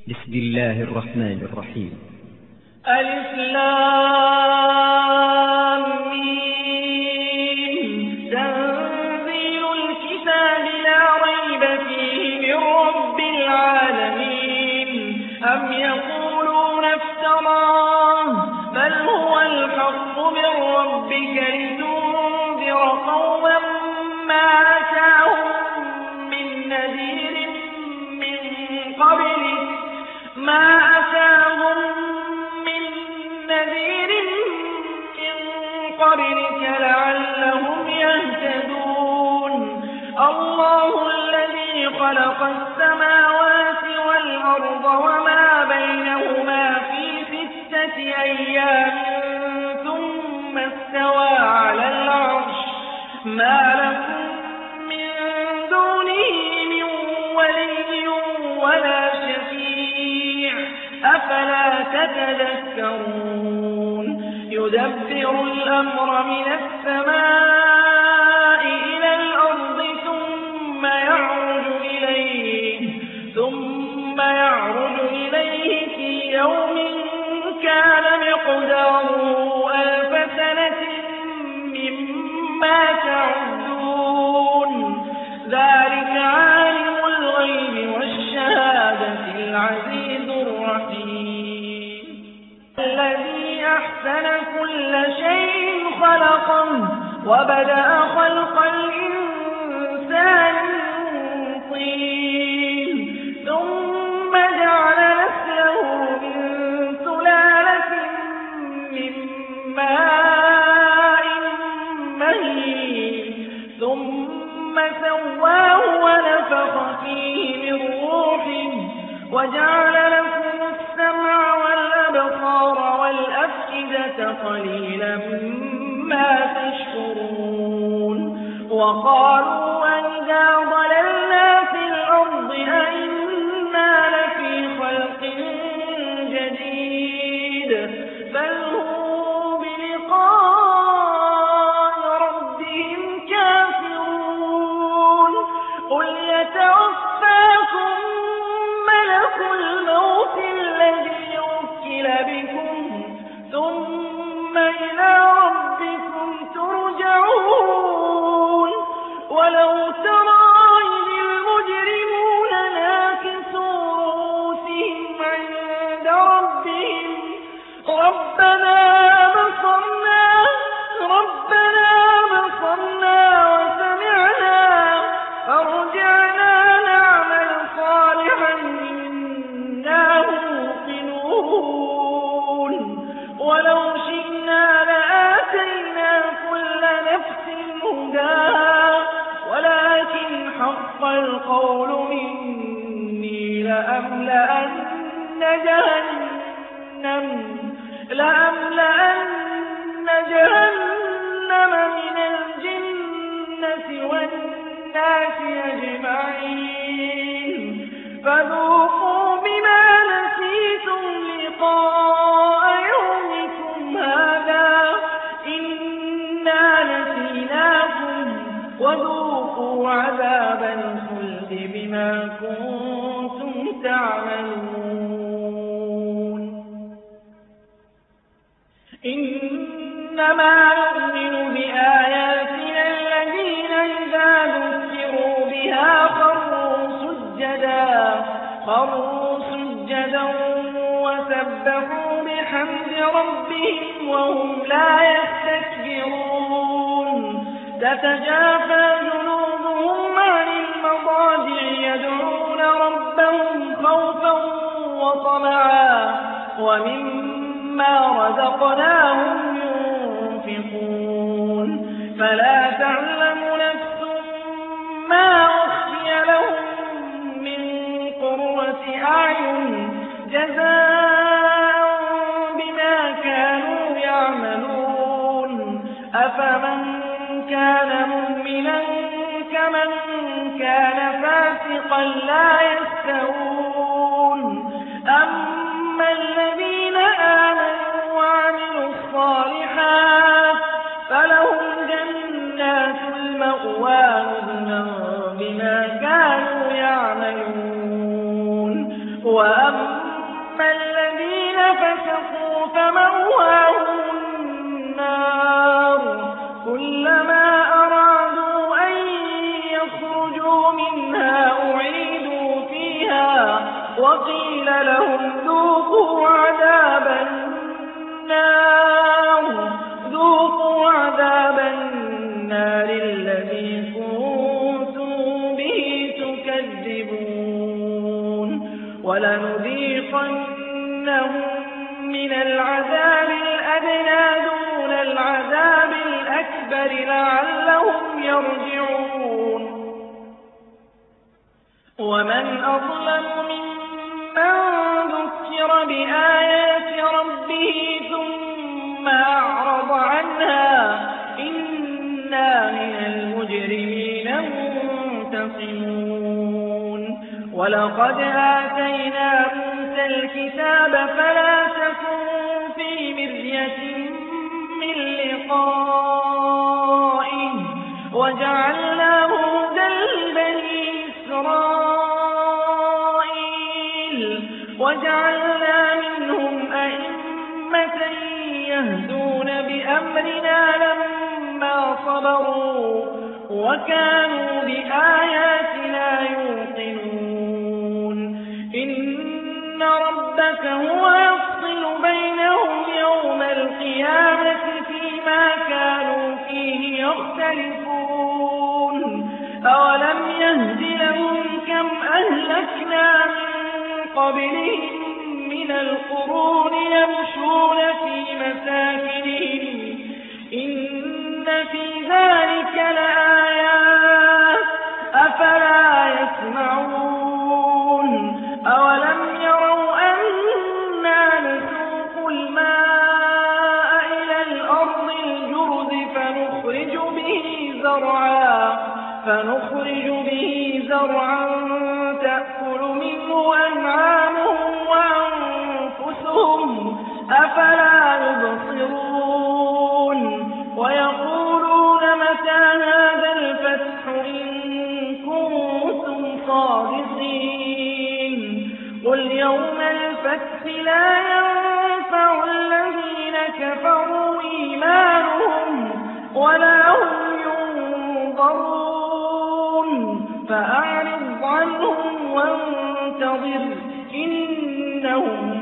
بسم الله الرحمن الرحيم. ألف لام ميم. تنزيل الكتاب لا ريب فيه من رب العالمين. أم يقولون افتراه بل هو الحق من ربك لتنذر قوما ما أتاهم من نذير من قبلك لعلهم يهتدون. الله الذي خلق السماوات والأرض وما بينهما في 6 أيام ثم استوى على العرش. ما لكم من دونه من ولي ولا شفيع أفلا تتذكرون. يدبر الأمر من السماء إلى الأرض ثم يعرج إليه في يوم كان مقداره 1000 سنة مما تعدون. ذلك عالم الغيب والشهادة العزيز الرحيم. الذي أحسن كل شيء خلقه وبدأ خلق الإنسان من طين ثم جعل نسله من سلالة من ماء مهين ثم سواه ونفخ فيه من روحه وجعل لكم السمع والأبصار والأفئدة قليلا ما تشكرون. وقالوا أئذا ضللنا في الأرض أئنا لفي خلق جديد بل هم بلقاء ربهم كافرون. قل يتوفاكم ملك الموت الذي وكل بكم ثم إلى ربكم ترجعون. ولو ترى إذ المجرمون ناكسوا رؤوسهم عند ربهم ربنا بصرنا وسمعنا فارجعنا نعمل صالحا إنا موقنون. ولو شئنا لآتينا كل نفس هداها ولكن حق القول مني لأملأن جهنم من الجنة والناس أجمعين. فذوقوا بما نسيتم لقاء يومكم هذا إنا نسيناكم وذوقوا عذاب الخلد بما كنتم تعملون. إنما يؤمن بآياتنا الذين إذا ذكروا بها خروا سجدا وسبحوا بحمد ربهم وهم لا يستكبرون. تتجافى جنوبهم عن المضاجع يدعون ربهم خوفا وطمعا ومما رزقناهم ينفقون. فلا تعلم نفس ما أخفي لهم من قرة أعين جزاء بما كانوا يعملون. أفمن كان مؤمنا كمن كان فاسقا لا يستوون. أما الذين آمنوا وعملوا الصالحات فلهم جنات المأوى نزلا بما كانوا يعملون. وأما وأما الذين فسقوا فمأواهم النار كلما أرادوا أن يخرجوا منها أعيدوا فيها وقيل لهم ذوقوا عذاب النار الذي كنتم به تكذبون ولنذيقنهم من العذاب الأدنى دون العذاب الأكبر لعلهم يرجعون ومن أظلم ممن ذكر بآيات ربه ثم أعرض عنها إنا من المجرمين منتقمون ولقد آتينا موسى الكتاب فلا تكن في مرية من لقائه وجعلناه هدى لبني إسرائيل وجعلنا منهم أئمة يهدون بأمرنا لما صبروا وكانوا بآياتنا يوقنون إن ربك هو يفصل بينهم يوم القيامة فيما كانوا فيه يختلفون أولم يهد لهم كم أهلكنا من قبلهم من القرون يمشون في مساكنهم إن في ذلك لآيات أفلا يسمعون أولم يروا أنا نسوق الماء إلى الأرض الجرز فنخرج به زرعا تأكل منه أنعامهم وأنفسهم أفلا يبصرون ويقولون متى هذا الفتح إن كنتم صادقين قل يوم الفتح لا ينفع الذين كفروا إيمانهم ولا هم ينظرون فأعرض عنهم وانتظر إنهم